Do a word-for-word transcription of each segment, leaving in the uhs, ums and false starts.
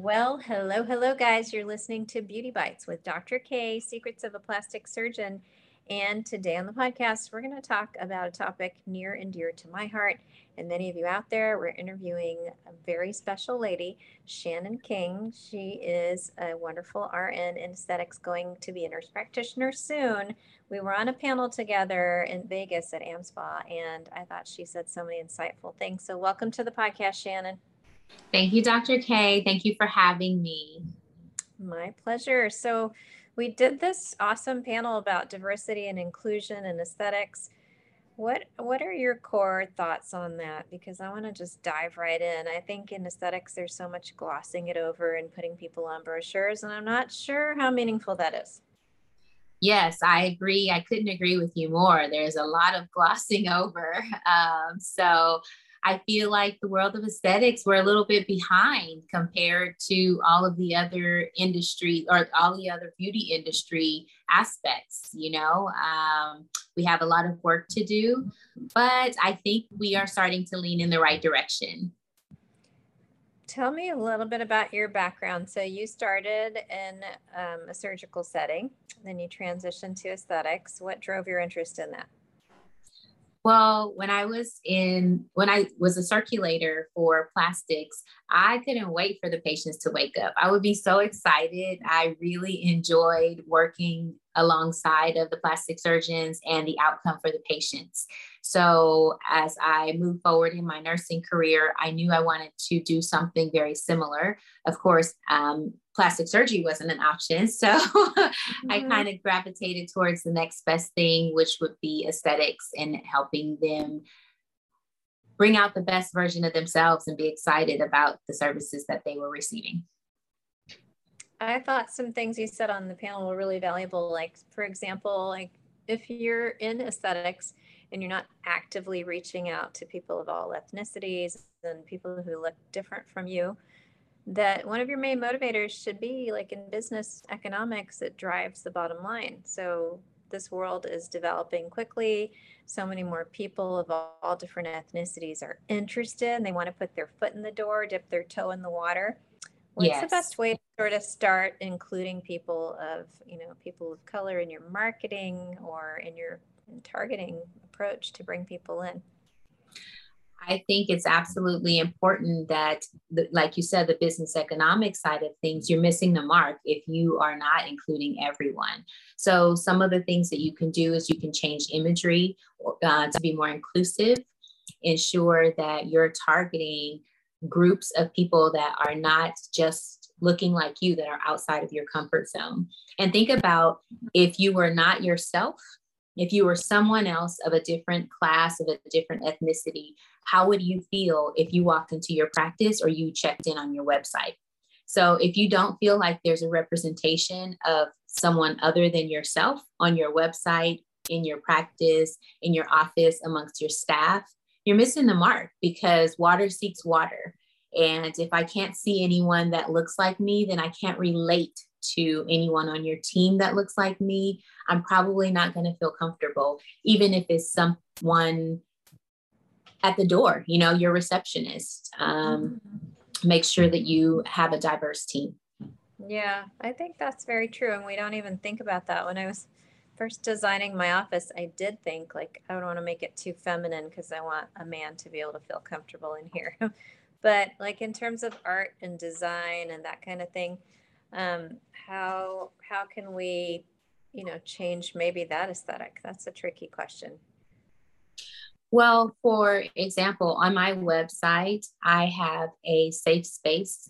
Well, hello, hello, guys. You're listening to Beauty Bites with Doctor K, Secrets of a Plastic Surgeon. And today on the podcast, we're going to talk about a topic near and dear to my heart and many of you out there. We're interviewing a very special lady, Shannon King. She is a wonderful R N in aesthetics, going to be a nurse practitioner soon. We were on a panel together in Vegas at AmSpa, and I thought she said so many insightful things. So welcome to the podcast, Shannon. Thank you, Doctor K. Thank you for having me. My pleasure. So we did this awesome panel about diversity and inclusion and aesthetics. What what are your core thoughts on that? Because I want to just dive right in. I think in aesthetics, there's so much glossing it over and putting people on brochures, and I'm not sure how meaningful that is. Yes, I agree. I couldn't agree with you more. There's a lot of glossing over. Um, so I feel like the world of aesthetics, we're a little bit behind compared to all of the other industry or all the other beauty industry aspects. You know, um, we have a lot of work to do, but I think we are starting to lean in the right direction. Tell me a little bit about your background. So you started in um, a surgical setting, then you transitioned to aesthetics. What drove your interest in that? Well, when I was in, when I was a circulator for plastics, I couldn't wait for the patients to wake up. I would be so excited. I really enjoyed working alongside of the plastic surgeons and the outcome for the patients. So as I moved forward in my nursing career, I knew I wanted to do something very similar. Of course, um, plastic surgery wasn't an option. So mm-hmm. I kind of gravitated towards the next best thing, which would be aesthetics and helping them bring out the best version of themselves and be excited about the services that they were receiving. I thought some things you said on the panel were really valuable. Like, for example, like if you're in aesthetics and you're not actively reaching out to people of all ethnicities and people who look different from you, that one of your main motivators should be, like in business economics, it drives the bottom line. So this world is developing quickly. So many more people of all, all different ethnicities are interested and they want to put their foot in the door, dip their toe in the water. What's yes. the best way to sort of start including people of, you know, people of color in your marketing or in your targeting approach to bring people in? I think it's absolutely important that, the, like you said, the business economic side of things, you're missing the mark if you are not including everyone. So some of the things that you can do is you can change imagery uh, to be more inclusive, ensure that you're targeting groups of people that are not just looking like you, that are outside of your comfort zone. And think about if you were not yourself, if you were someone else of a different class, of a different ethnicity, how would you feel if you walked into your practice or you checked in on your website? So if you don't feel like there's a representation of someone other than yourself on your website, in your practice, in your office, amongst your staff, you're missing the mark, because water seeks water. And if I can't see anyone that looks like me, then I can't relate to anyone on your team that looks like me. I'm probably not going to feel comfortable, even if it's someone at the door, you know, your receptionist. Um, mm-hmm. Make sure that you have a diverse team. Yeah, I think that's very true. And we don't even think about that. When I was first designing my office, I did think, like, I don't want to make it too feminine because I want a man to be able to feel comfortable in here. But like in terms of art and design and that kind of thing, um, how how can we, you know, change maybe that aesthetic? That's a tricky question. Well, for example, on my website, I have a safe space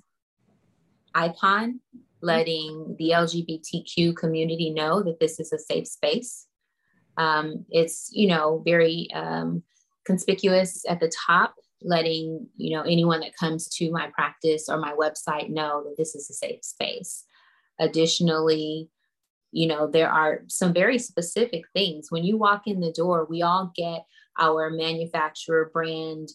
icon letting the L G B T Q community know that this is a safe space. Um, it's, you know, very um, conspicuous at the top, letting, you know, anyone that comes to my practice or my website know that this is a safe space. Additionally, you know, there are some very specific things. When you walk in the door, we all get our manufacturer brand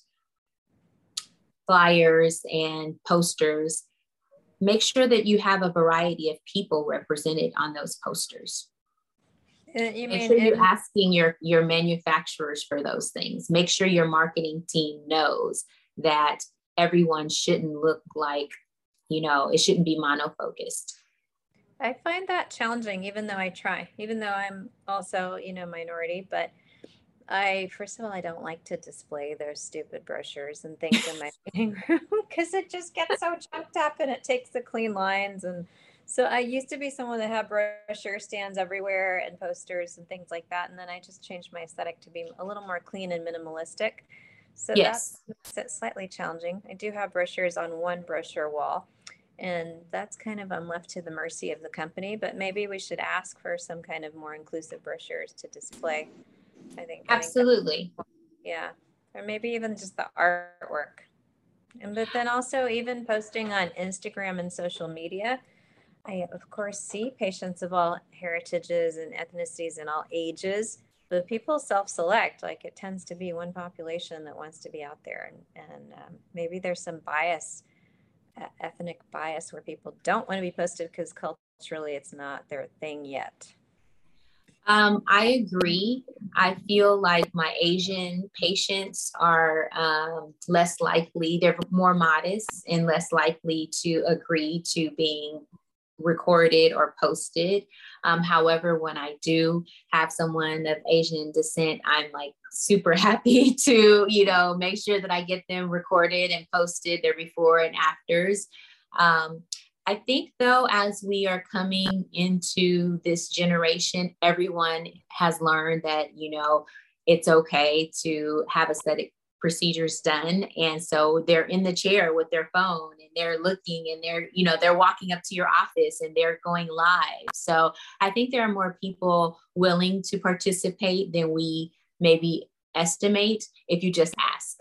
flyers and posters. Make sure that you have a variety of people represented on those posters. You Make sure you're in- asking your, your manufacturers for those things. Make sure your marketing team knows that everyone shouldn't look like, you know, it shouldn't be mono-focused. I find that challenging, even though I try, even though I'm also, you know, minority, but I, first of all, I don't like to display those stupid brochures and things in my meeting room because it just gets so junked up and it takes the clean lines. And so I used to be someone that had brochure stands everywhere and posters and things like that. And then I just changed my aesthetic to be a little more clean and minimalistic. So that Yes. makes it slightly challenging. I do have brochures on one brochure wall, and that's kind of I'm left to the mercy of the company, but maybe we should ask for some kind of more inclusive brochures to display. I think, I think that, Absolutely. yeah, or maybe even just the artwork. And but then also even posting on Instagram and social media, I of course see patients of all heritages and ethnicities and all ages, but people self-select. Like it tends to be one population that wants to be out there, and and um, maybe there's some bias, uh, ethnic bias, where people don't want to be posted because culturally it's not their thing yet. Um, I agree. I feel like my Asian patients are um, less likely, they're more modest and less likely to agree to being recorded or posted. Um, however, when I do have someone of Asian descent, I'm like super happy to, you know, make sure that I get them recorded and posted, their before and afters. Um, I think though, as we are coming into this generation, everyone has learned that, you know, it's okay to have aesthetic procedures done. And so they're in the chair with their phone and they're looking and they're, you know, they're walking up to your office and they're going live. So I think there are more people willing to participate than we maybe estimate if you just ask.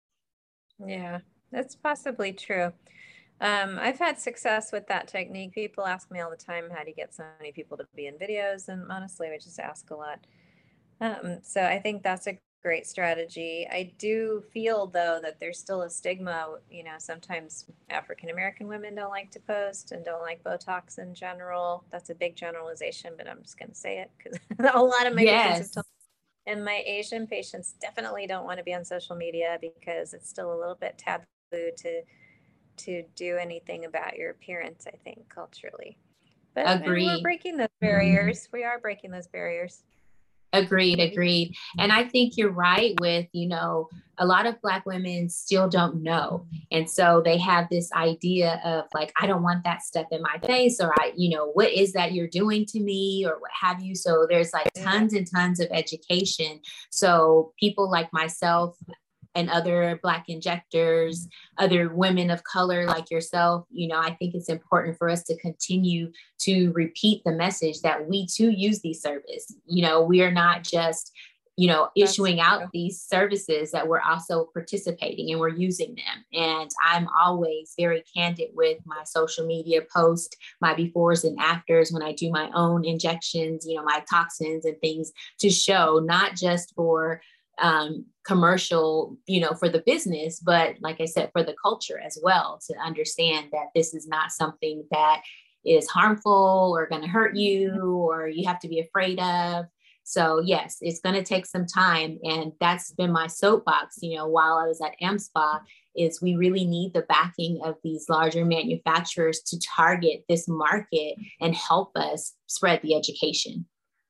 Yeah, that's possibly true. Um, I've had success with that technique. People ask me all the time, how do you get so many people to be in videos? And honestly, I just ask a lot. Um, so I think that's a great strategy. I do feel though that there's still a stigma. You know, sometimes African American women don't like to post and don't like Botox in general. That's a big generalization, but I'm just going to say it because a lot of my patients have Yes, told me. And my Asian patients definitely don't want to be on social media because it's still a little bit taboo to to do anything about your appearance, I think, culturally. But and we're agree. breaking those barriers. We are breaking those barriers. Agreed, Maybe. agreed. And I think you're right with, you know, a lot of Black women still don't know. And so they have this idea of like, I don't want that stuff in my face, or I, you know, what is that you're doing to me, or what have you. So there's like Yeah. tons and tons of education. So people like myself and other Black injectors, other women of color like yourself, you know, I think it's important for us to continue to repeat the message that we too use these services. You know, we are not just, you know, issuing That's out true. these services, that we're also participating and we're using them. And I'm always very candid with my social media posts, my befores and afters when I do my own injections, you know, my toxins and things, to show not just for um, commercial, you know, for the business, but like I said, for the culture as well, to understand that this is not something that is harmful or going to hurt you or you have to be afraid of. So yes, it's going to take some time. And that's been my soapbox, you know, while I was at AmSpa, is we really need the backing of these larger manufacturers to target this market and help us spread the education.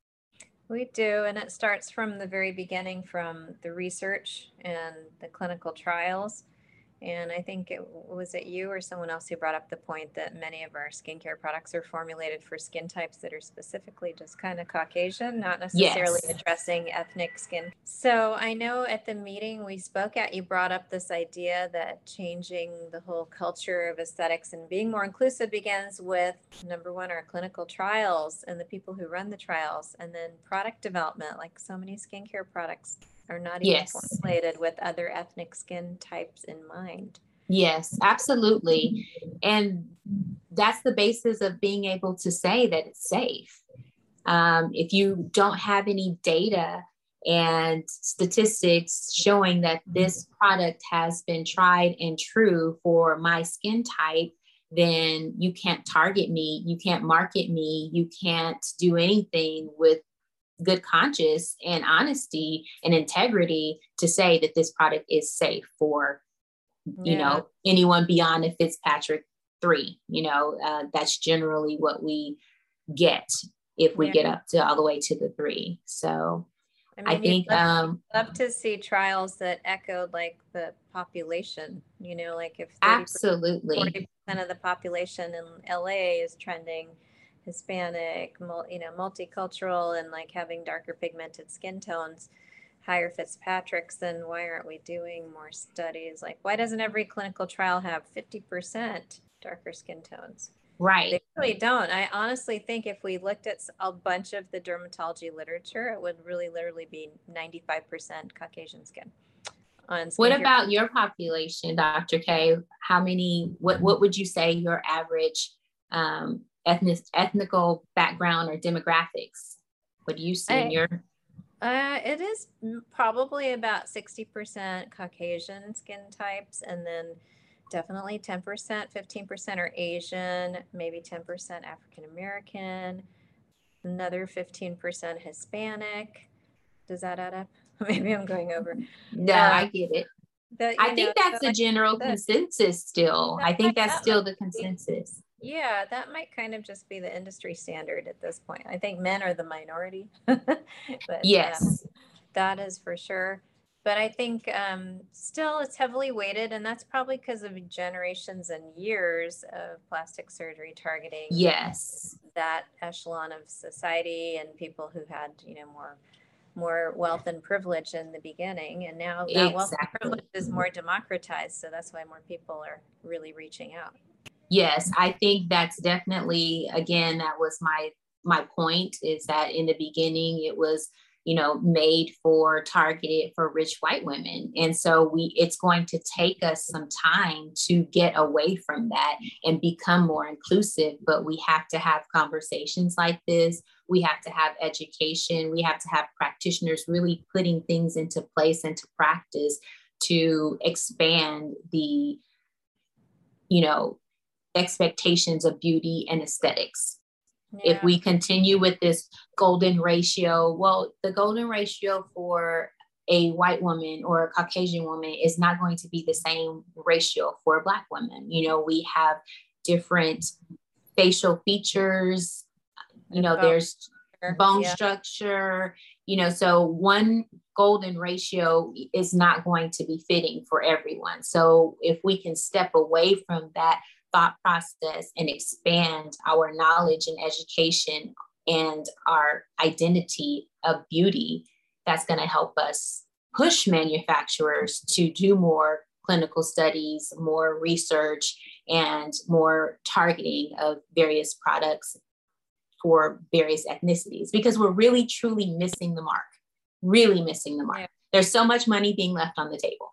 We do, and it starts from the very beginning, from the research and the clinical trials. And I think it was it you or someone else who brought up the point that many of our skincare products are formulated for skin types that are specifically just kind of Caucasian, not necessarily Yes. addressing ethnic skin. So I know at the meeting we spoke at, you brought up this idea that changing the whole culture of aesthetics and being more inclusive begins with, number one, our clinical trials and the people who run the trials, and then product development. Like so many skincare products are not even Yes. formulated with other ethnic skin types in mind. Yes, absolutely. And that's the basis of being able to say that it's safe. Um, if you don't have any data and statistics showing that this product has been tried and true for my skin type, then you can't target me, you can't market me, you can't do anything with good conscience and honesty and integrity to say that this product is safe for, you Yeah. know, anyone beyond a Fitzpatrick three. You know, uh, that's generally what we get if we Yeah. get up to all the way to the three. So I I mean, you'd think, love, um, you'd love to see trials that echoed like the population, you know, like if thirty percent, absolutely. forty percent of the population in L A is trending Hispanic, mul- you know, multicultural and like having darker pigmented skin tones, higher Fitzpatrick's, then why aren't we doing more studies? Like, why doesn't every clinical trial have fifty percent darker skin tones? Right. They really don't. I honestly think if we looked at a bunch of the dermatology literature, it would really literally be ninety-five percent Caucasian skin. On What about your population, Doctor K? How many, what, what would you say your average um, ethnic, ethnical background or demographics? What do you see I, in your? Uh, it is probably about sixty percent Caucasian skin types, and then definitely ten percent, fifteen percent are Asian, maybe ten percent African American, another fifteen percent Hispanic. Does that add up? Maybe I'm going over. No, uh, I get it. The, I think know, that's the like general the, consensus still. I think might, that's that still the consensus. Be, yeah, that might kind of just be the industry standard at this point. I think men are the minority. But yes, um, that is for sure. But I think um, still it's heavily weighted, and that's probably because of generations and years of plastic surgery targeting. Yes. That echelon of society and people who had, you know, more more wealth and privilege in the beginning, and now that exactly. wealth and privilege is more democratized, so that's why more people are really reaching out. Yes, I think that's definitely, again, that was my my point, is that in the beginning it was, you know, made for, targeted for rich white women. And so we, it's going to take us some time to get away from that and become more inclusive, but we have to have conversations like this. We have to have education. We have to have practitioners really putting things into place and to practice to expand the, you know, expectations of beauty and aesthetics. Yeah. If we continue with this golden ratio, well, the golden ratio for a white woman or a Caucasian woman is not going to be the same ratio for a Black woman. You know, we have different facial features, you know, there's bone yeah. structure, you know, so one golden ratio is not going to be fitting for everyone. So if we can step away from that thought process and expand our knowledge and education and our identity of beauty, that's going to help us push manufacturers to do more clinical studies, more research, and more targeting of various products for various ethnicities, because we're really truly missing the mark, really missing the mark. Yeah. There's so much money being left on the table.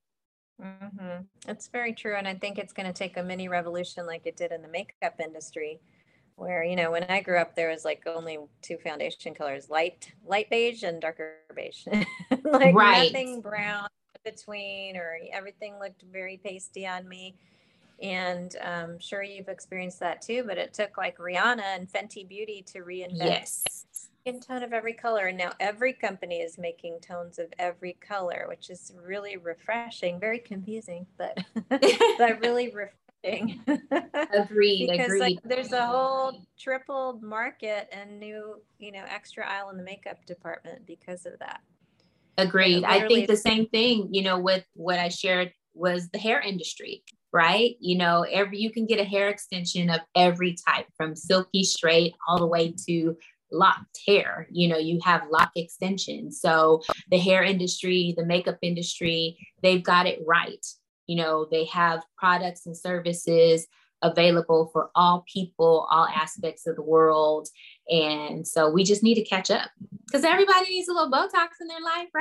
Mm-hmm. It's very true. And I think it's going to take a mini revolution like it did in the makeup industry, where, you know, when I grew up, there was like only two foundation colors, light, light beige and darker beige. Like right. Nothing brown between, or everything looked very pasty on me. And I'm um, sure you've experienced that too, but it took like Rihanna and Fenty Beauty to reinvent yes. skin tone of every color. And now every company is making tones of every color, which is really refreshing, very confusing, but, but really refreshing. Agreed, because agreed. Like, there's a whole tripled market and new, you know, extra aisle in the makeup department because of that. Agreed. You know, I think the same thing, you know, with what I shared was the hair industry. Right? You know, every, you can get a hair extension of every type, from silky straight all the way to locked hair. You know, you have lock extensions. So the hair industry, the makeup industry, they've got it right. You know, they have products and services available for all people, all aspects of the world. And so we just need to catch up, because everybody needs a little Botox in their life,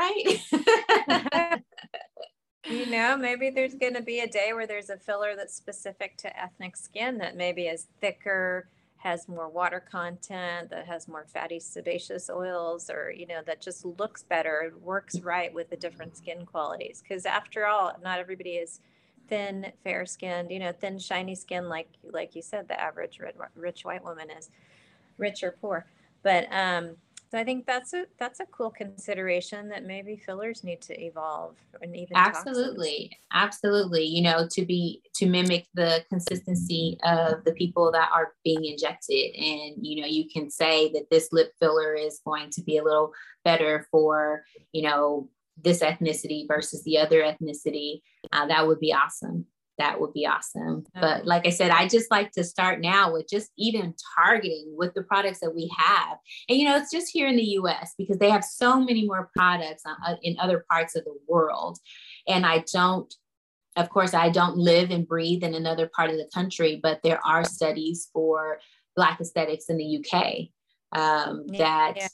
right? You know, maybe there's going to be a day where there's a filler that's specific to ethnic skin that maybe is thicker, has more water content, that has more fatty sebaceous oils, or, you know, that just looks better, works right with the different skin qualities. Because after all, not everybody is thin, fair skinned, you know, thin, shiny skin, like, like you said, the average red, rich white woman is, rich or poor. But, um, So I think that's a that's a cool consideration that maybe fillers need to evolve, and even toxins. Absolutely. Absolutely. You know, to be, to mimic the consistency of the people that are being injected. And, you know, you can say that this lip filler is going to be a little better for, you know, this ethnicity versus the other ethnicity. Uh, that would be awesome. That would be awesome. But like I said, I just like to start now with just even targeting with the products that we have. And, you know, it's just here in the U S because they have so many more products uh, in other parts of the world. And I don't, of course, I don't live and breathe in another part of the country, but there are studies for Black aesthetics in the U K um, that yeah.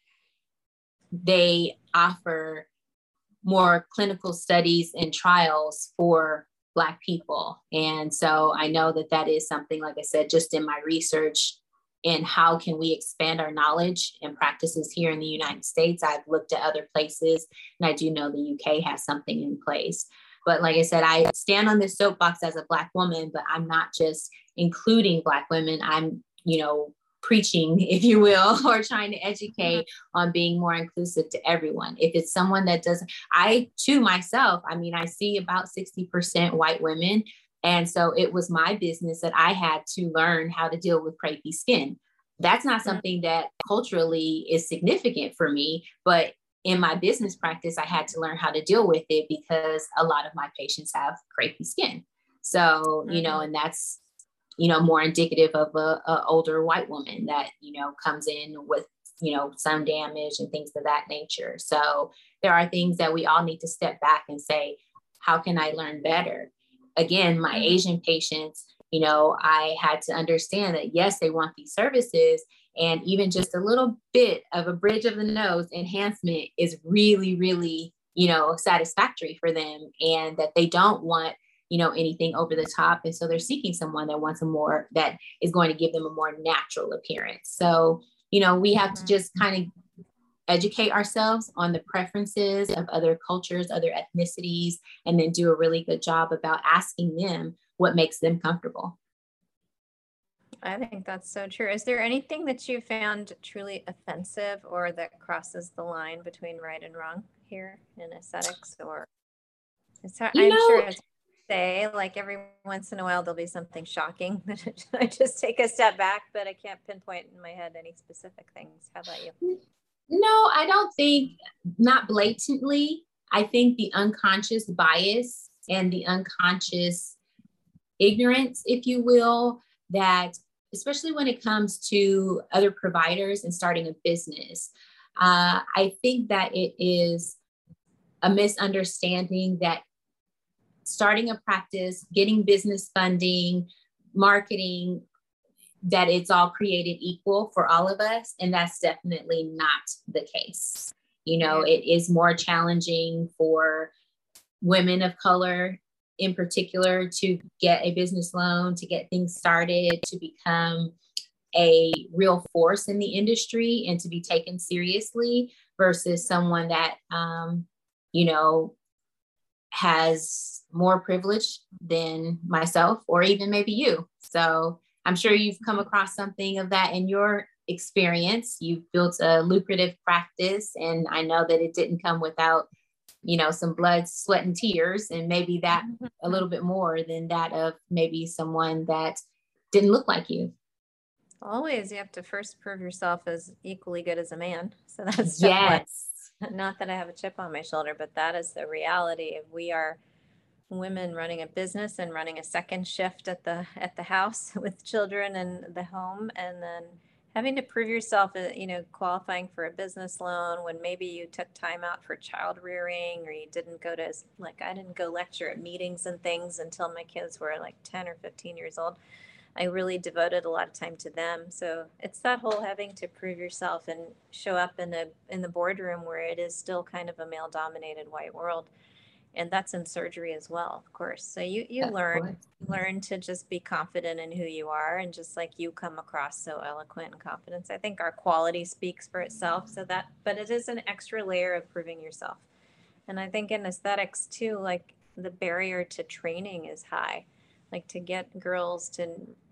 they offer more clinical studies and trials for Black people. And so I know that that is something, like I said, just in my research in how can we expand our knowledge and practices here in the United States. I've looked at other places, and I do know the U K has something in place. But like I said, I stand on this soapbox as a Black woman, but I'm not just including Black women. I'm, you know, preaching, if you will, or trying to educate on being more inclusive to everyone. If it's someone that doesn't, I too myself, I mean, I see about sixty percent white women. And so it was my business that I had to learn how to deal with crepey skin. That's not something that culturally is significant for me, but in my business practice, I had to learn how to deal with it because a lot of my patients have crepey skin. So, you know, and that's, you know, more indicative of a, a older white woman that, you know, comes in with, you know, sun damage and things of that nature. So there are things that we all need to step back and say, how can I learn better? Again, my mm-hmm. Asian patients, you know, I had to understand that, yes, they want these services. And even just a little bit of a bridge of the nose enhancement is really, really, you know, satisfactory for them, and that they don't want, you know, anything over the top. And so they're seeking someone that wants a more, that is going to give them a more natural appearance. So, you know, we have to just kind of educate ourselves on the preferences of other cultures, other ethnicities, and then do a really good job about asking them what makes them comfortable. I think that's so true. Is there anything that you found truly offensive or that crosses the line between right and wrong here in aesthetics? Or it's, I'm know, sure it's say, like, every once in a while there'll be something shocking that I just take a step back, but I can't pinpoint in my head any specific things. How about you? No, I don't think, not blatantly. I think the unconscious bias and the unconscious ignorance, if you will, that especially when it comes to other providers and starting a business, uh, I think that it is a misunderstanding that starting a practice, getting business funding, marketing, that it's all created equal for all of us. And that's definitely not the case. You know, it is more challenging for women of color in particular to get a business loan, to get things started, to become a real force in the industry and to be taken seriously versus someone that, um, you know, has more privilege than myself or even maybe you. So I'm sure you've come across something of that in your experience. You've built a lucrative practice, and I know that it didn't come without, you know, some blood, sweat, and tears, and maybe that a little bit more than that of maybe someone that didn't look like you. Always, you have to first prove yourself as equally good as a man. So that's step yes. one. Not that I have a chip on my shoulder, but that is the reality. Of we are women running a business and running a second shift at the at the house with children and the home, and then having to prove yourself, you know, qualifying for a business loan when maybe you took time out for child rearing, or you didn't go to, like, I didn't go lecture at meetings and things until my kids were like ten or fifteen years old. I really devoted a lot of time to them. So it's that whole having to prove yourself and show up in a in the boardroom where it is still kind of a male dominated white world. And that's in surgery as well, of course. So you, you learn, learn to just be confident in who you are. And just like you come across so eloquent and confident, I think our quality speaks for itself. So that, but it is an extra layer of proving yourself. And I think in aesthetics too, like the barrier to training is high. Like to get girls to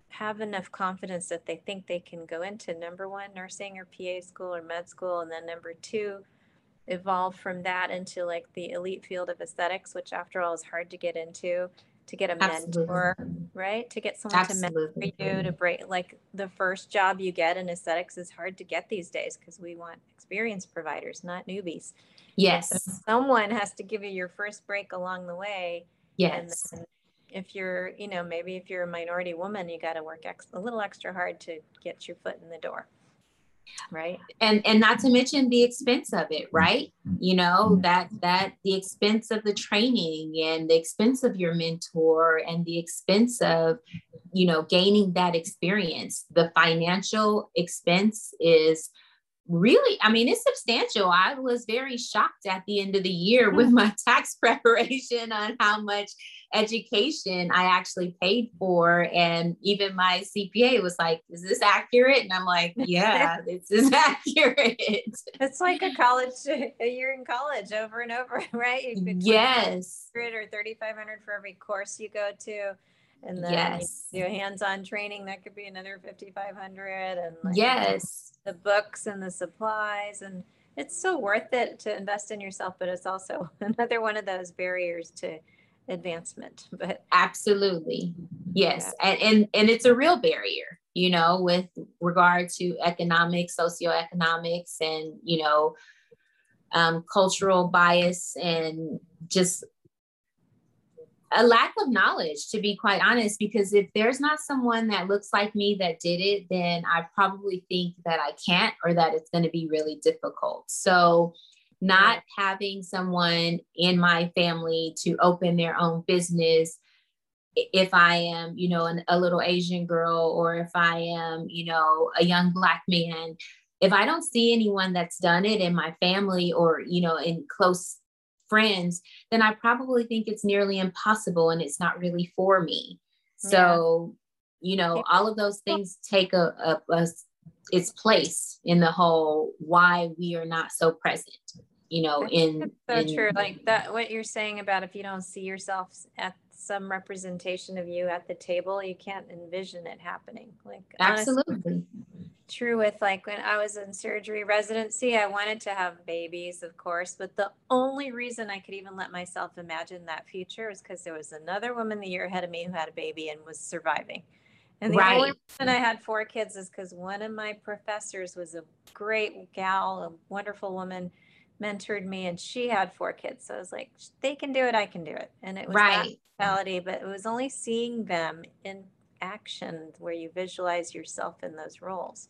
have enough confidence that they think they can go into, number one, nursing or P A school or med school, and then number two, evolve from that into like the elite field of aesthetics, which after all is hard to get into, to get a mentor, Absolutely. right? To get someone to mentor Absolutely. you, to break, like the first job you get in aesthetics is hard to get these days because we want experienced providers, not newbies. And so Yes. someone has to give you your first break along the way. And Yes. then if you're, you know, maybe if you're a minority woman, you got to work ex- a little extra hard to get your foot in the door. Right. And and not to mention the expense of it, right? You know, that that the expense of the training and the expense of your mentor and the expense of, you know, gaining that experience. The financial expense is really, I mean, it's substantial. I was very shocked at the end of the year with my tax preparation on how much education I actually paid for. And even my C P A was like, is this accurate? And I'm like, yeah, this is accurate. It's like a college, a year in college over and over, right? You could Yes. or thirty-five hundred for every course you go to. And then yes. you do hands-on training, that could be another fifty-five hundred, and like yes. the books and the supplies. And it's so worth it to invest in yourself, but it's also another one of those barriers to advancement. But absolutely. Yes. Yeah. And, and, and it's a real barrier, you know, with regard to economics, socioeconomics, and, you know, um, cultural bias, and just a lack of knowledge, to be quite honest, because if there's not someone that looks like me that did it, then I probably think that I can't, or that it's going to be really difficult. So not having someone in my family to open their own business, if I am, you know, an, a little Asian girl, or if I am, you know, a young Black man, if I don't see anyone that's done it in my family, or, you know, in close friends, then I probably think it's nearly impossible, and it's not really for me. So, yeah. you know, all of those things take a, a, a its place in the whole why we are not so present, you know, in so in, true. Like that, what you're saying about if you don't see yourself at some representation of you at the table, you can't envision it happening. Like absolutely. Honestly, true with like when I was in surgery residency, I wanted to have babies, of course, but the only reason I could even let myself imagine that future was because there was another woman the year ahead of me who had a baby and was surviving. And the right. only reason I had four kids is because one of my professors was a great gal, a wonderful woman, mentored me, and she had four kids. So I was like, they can do it, I can do it. And it was right. that mentality, but it was only seeing them in action where you visualize yourself in those roles.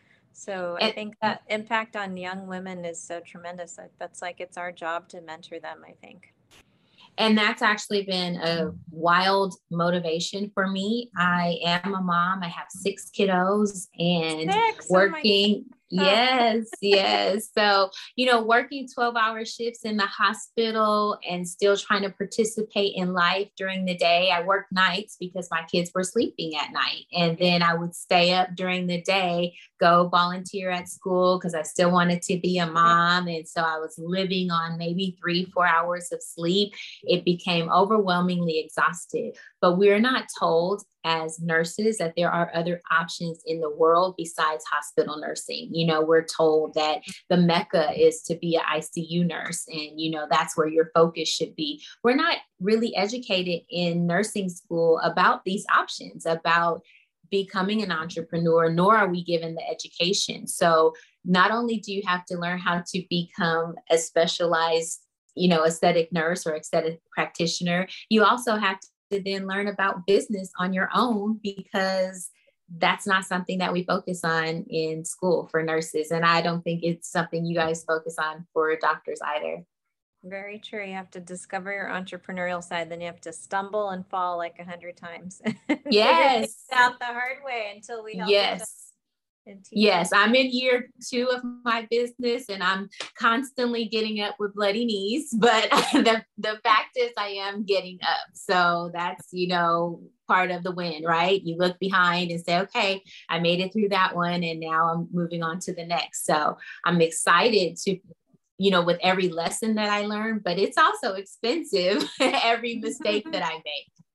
So I think that impact on young women is so tremendous. That's like, it's our job to mentor them, I think. And that's actually been a wild motivation for me. I am a mom. I have six kiddos, and six. working. Oh yes, yes. So, you know, working twelve hour shifts in the hospital and still trying to participate in life during the day. I worked nights because my kids were sleeping at night. And then I would stay up during the day, go volunteer at school because I still wanted to be a mom. And so I was living on maybe three, four hours of sleep. It became overwhelmingly exhausted. But we're not told as nurses that there are other options in the world besides hospital nursing. You know, we're told that the Mecca is to be an I C U nurse, and, you know, that's where your focus should be. We're not really educated in nursing school about these options, about becoming an entrepreneur, nor are we given the education. So not only do you have to learn how to become a specialized, you know, aesthetic nurse or aesthetic practitioner, you also have to to then learn about business on your own, because that's not something that we focus on in school for nurses. And I don't think it's something you guys focus on for doctors either. Very true. You have to discover your entrepreneurial side, then you have to stumble and fall like a hundred times. Yes. Out the hard way until we help. Yes. Yes, I'm in year two of my business, and I'm constantly getting up with bloody knees, but the, the fact is I am getting up. So that's, you know, part of the win, right? You look behind and say, okay, I made it through that one, and now I'm moving on to the next. So I'm excited to, you know, with every lesson that I learn, but it's also expensive, every mistake that I make.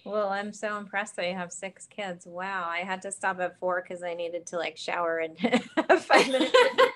Well, I'm so impressed that you have six kids. Wow. I had to stop at four because I needed to like shower and have five minutes.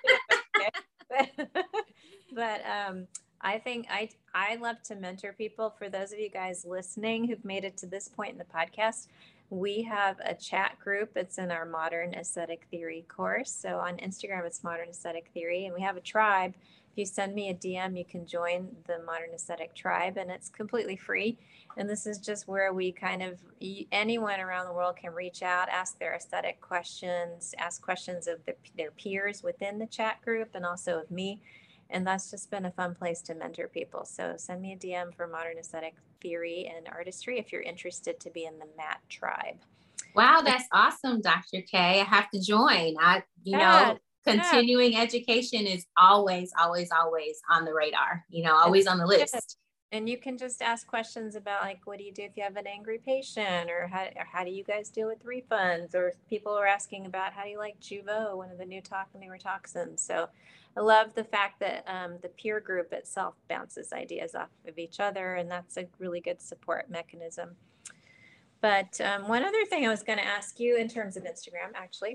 but, but um, I think I I love to mentor people. For those of you guys listening who've made it to this point in the podcast, we have a chat group. It's in our Modern Aesthetic Theory course. So on Instagram, it's Modern Aesthetic Theory, and we have a tribe. If you send me a D M, you can join the Modern Aesthetic Tribe, and it's completely free. And this is just where we kind of, anyone around the world can reach out, ask their aesthetic questions, ask questions of the, their peers within the chat group, and also of me. And that's just been a fun place to mentor people. So send me a D M for Modern Aesthetic Theory and Artistry if you're interested to be in the M A T tribe. Wow, that's awesome, Doctor K. I have to join. I, you yeah. know, continuing yeah. education is always, always, always on the radar, you know, always on the list. And you can just ask questions about like, what do you do if you have an angry patient, or how, or how do you guys deal with refunds? Or people are asking about how do you like Jeuveau, one of the new to- neurotoxins. So I love the fact that um, the peer group itself bounces ideas off of each other, and that's a really good support mechanism. But um, one other thing I was going to ask you in terms of Instagram, actually,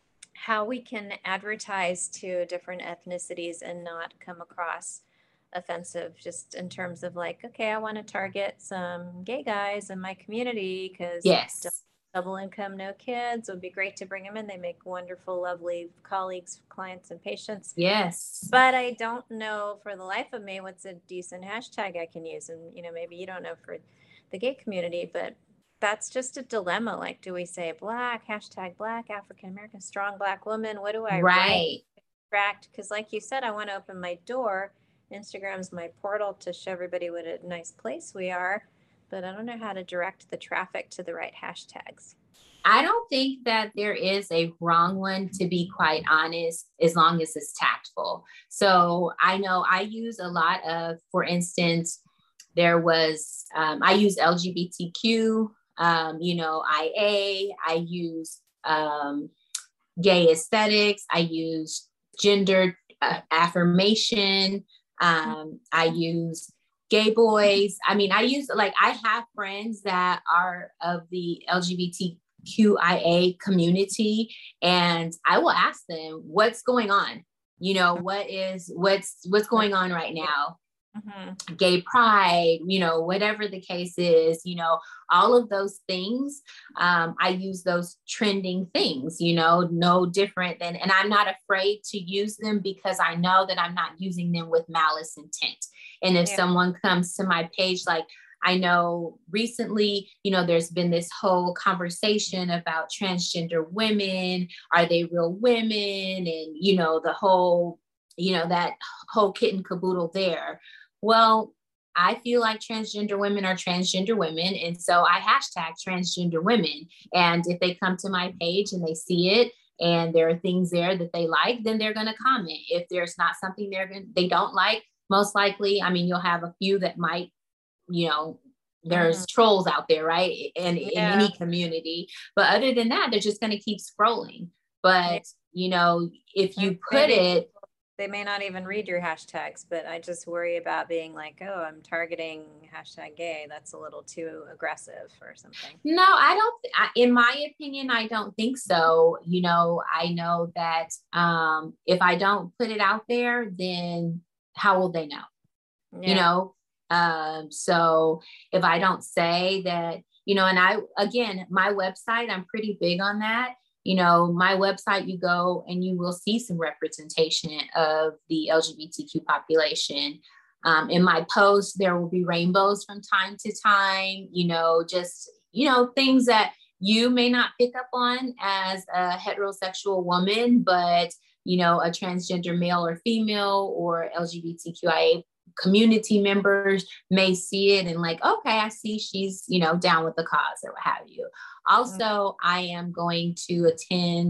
how we can advertise to different ethnicities and not come across offensive, just in terms of like, okay, I want to target some gay guys in my community because yes, double income, no kids. It would be great to bring them in. They make wonderful, lovely colleagues, clients, and patients. Yes. But I don't know for the life of me what's a decent hashtag I can use. And, you know, maybe you don't know for the gay community, but that's just a dilemma. Like, do we say black, hashtag black, African-American, strong black woman? What do I right. write? Because like you said, I want to open my door. Instagram's my portal to show everybody what a nice place we are, but I don't know how to direct the traffic to the right hashtags. I don't think that there is a wrong one, to be quite honest, as long as it's tactful. So I know I use a lot of, for instance, there was, um, I use L G B T Q, um, you know, I A, I use um, gay aesthetics, I use gender uh, affirmation, um, I use gay boys. I mean, I use, like, I have friends that are of the L G B T Q I A community, and I will ask them, what's going on? You know, what is, what's, what's going on right now? Mm-hmm. Gay pride, you know, whatever the case is, you know, all of those things. Um, I use those trending things, you know, no different than, and I'm not afraid to use them because I know that I'm not using them with malice intent. And if yeah. someone comes to my page, like, I know recently, you know, there's been this whole conversation about transgender women. Are they real women? And, you know, the whole, you know, that whole kit and caboodle there. Well, I feel like transgender women are transgender women. And so I hashtag transgender women. And if they come to my page and they see it and there are things there that they like, then they're going to comment. If there's not something they're going they don't like, most likely, I mean, you'll have a few that might, you know, there's mm. trolls out there, right? And yeah. in any community. But other than that, they're just going to keep scrolling. But, you know, if you put it, they may not even read your hashtags, but I just worry about being like, oh, I'm targeting hashtag gay. That's a little too aggressive or something. No, I don't. I, in my opinion, I don't think so. You know, I know that um, if I don't put it out there, then how will they know? Yeah. You know? Um, so if I don't say that, you know, and I, again, my website, I'm pretty big on that. You know, my website, you go and you will see some representation of the L G B T Q population. Um, in my posts, there will be rainbows from time to time, you know, just, you know, things that you may not pick up on as a heterosexual woman, but, you know, a transgender male or female or L G B T Q I A community members may see it and like, okay, I see she's, you know, down with the cause or what have you. Also, I am going to attend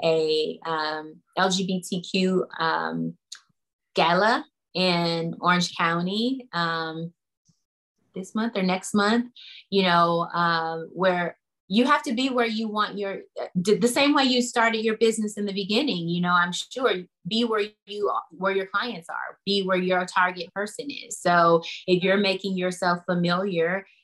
a um, L G B T Q um, gala in Orange County um, this month or next month, you know, um, where you have to be where you want your, the same way you started your business in the beginning, you know, I'm sure, be where you, where your clients are, be where your target person is. So if you're making yourself familiar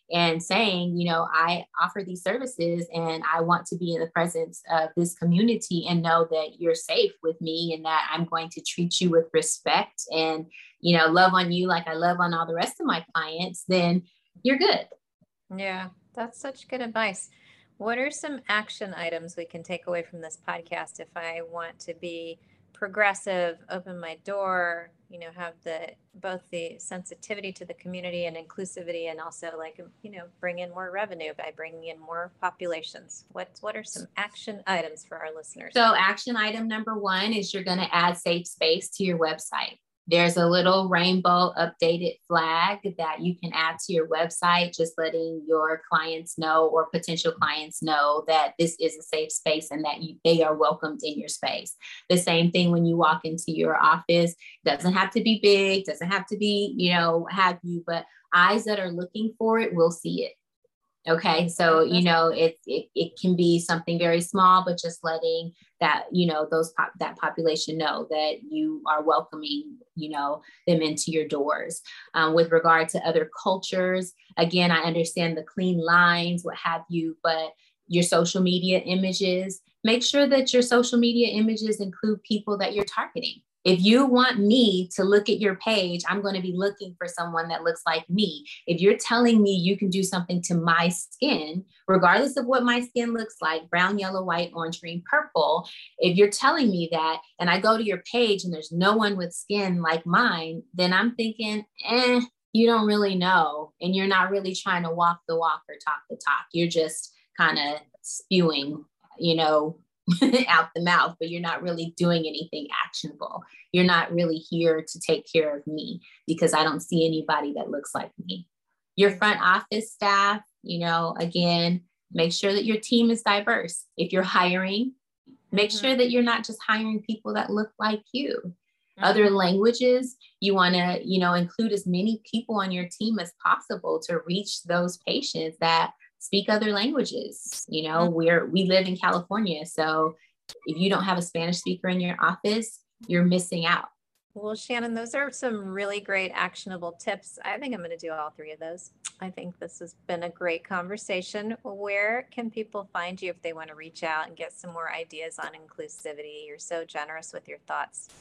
and saying, you know, I offer these services and I want to be in the presence of this community and know that you're safe with me and that I'm going to treat you with respect and, you know, love on you like I love on all the rest of my clients, then you're good. Yeah, that's such good advice. What are some action items we can take away from this podcast if I want to be progressive, open my door, you know, have the both the sensitivity to the community and inclusivity, and also like, you know, bring in more revenue by bringing in more populations? What what are some action items for our listeners? So action item number one is you're going to add safe space to your website. There's a little rainbow updated flag that you can add to your website, just letting your clients know or potential clients know that this is a safe space and that you, they are welcomed in your space. The same thing when you walk into your office. Doesn't have to be big, doesn't have to be, you know, have you, but eyes that are looking for it will see it. Okay. So, you know, it, it, it can be something very small, but just letting that, you know, those, pop, that population know that you are welcoming, you know, them into your doors. Um, with regard to other cultures, again, I understand the clean lines, what have you, but your social media images, make sure that your social media images include people that you're targeting. If you want me to look at your page, I'm going to be looking for someone that looks like me. If you're telling me you can do something to my skin, regardless of what my skin looks like, brown, yellow, white, orange, green, purple, if you're telling me that and I go to your page and there's no one with skin like mine, then I'm thinking, eh, you don't really know. And you're not really trying to walk the walk or talk the talk. You're just kind of spewing, you know, out the mouth, but you're not really doing anything actionable. You're not really here to take care of me because I don't see anybody that looks like me. Your front office staff, you know, again, make sure that your team is diverse. If you're hiring, make mm-hmm. sure that you're not just hiring people that look like you. Mm-hmm. Other languages, you want to, you know, include as many people on your team as possible to reach those patients that speak other languages. You know, mm-hmm. we're, we live in California. So if you don't have a Spanish speaker in your office, you're missing out. Well, Shannon, those are some really great actionable tips. I think I'm going to do all three of those. I think this has been a great conversation. Where can people find you if they want to reach out and get some more ideas on inclusivity? You're so generous with your thoughts.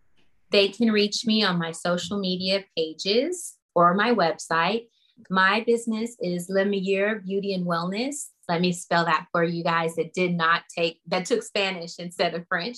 They can reach me on my social media pages or my website. My business is Le Meilleur Beauty and Wellness. Let me spell that for you guys. It did not take, that took Spanish instead of French.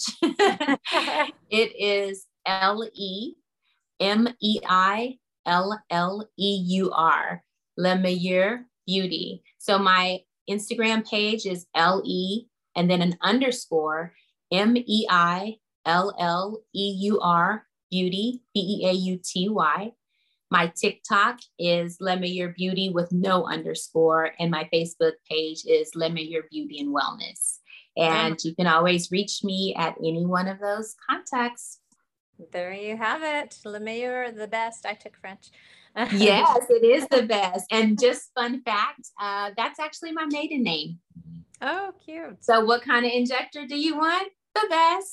It is L E M E I L L E U R, Le Meilleur Beauty. So my Instagram page is L E and then an underscore M E I L L E U R Beauty, B E A U T Y. My TikTok is Le Meilleur Beauty with no underscore. And my Facebook page is Le Meilleur Beauty and Wellness. And you can always reach me at any one of those contacts. There you have it. Le Meilleur, the best. I took French. Yes, it is the best. And just fun fact, uh, that's actually my maiden name. Oh, cute. So what kind of injector do you want? The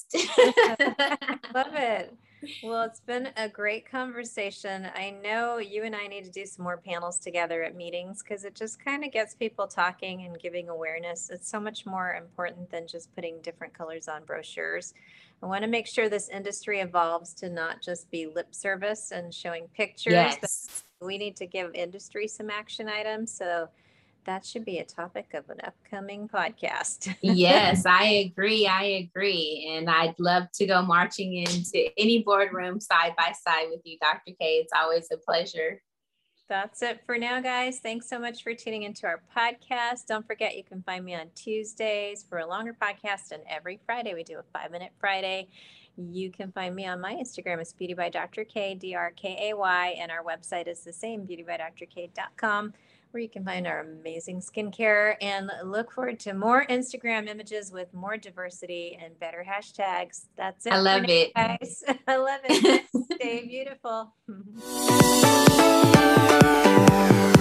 best. Love it. Well, it's been a great conversation. I know you and I need to do some more panels together at meetings because it just kind of gets people talking and giving awareness. It's so much more important than just putting different colors on brochures. I want to make sure this industry evolves to not just be lip service and showing pictures, yes. but we need to give industry some action items. So that should be a topic of an upcoming podcast. Yes, I agree. I agree. And I'd love to go marching into any boardroom side by side with you, Doctor K. It's always a pleasure. That's it for now, guys. Thanks so much for tuning into our podcast. Don't forget, you can find me on Tuesdays for a longer podcast, and every Friday we do a five-minute Friday. You can find me on my Instagram. It's Beauty by Doctor K, D R K A Y, and our website is the same, beauty by dr k dot com, where you can find our amazing skincare, and look forward to more Instagram images with more diversity and better hashtags. That's it. I love now, it. Guys. I love it. Stay beautiful.